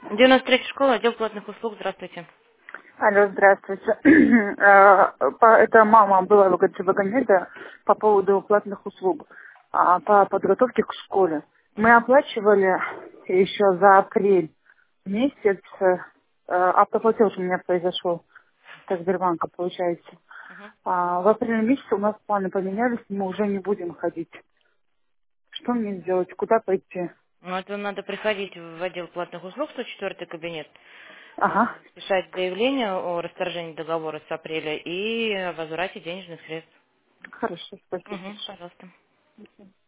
93-я школа, отдел платных услуг. Здравствуйте. Алло, здравствуйте. Это мама была в Вагонеда по поводу платных услуг по подготовке к школе. Мы Мгм. оплачивали еще за апрель месяц. Автоплатеж у меня произошел со Сбербанка, получается. Мгм. В апреле месяце у нас планы поменялись, мы уже не будем ходить. Что мне сделать? Куда пойти? Ну, это надо приходить в отдел платных услуг, 104 кабинет, Ага, писать заявление о расторжении договора с апреля и о возврате денежных средств. хорошо, спасибо Угу, большое. пожалуйста.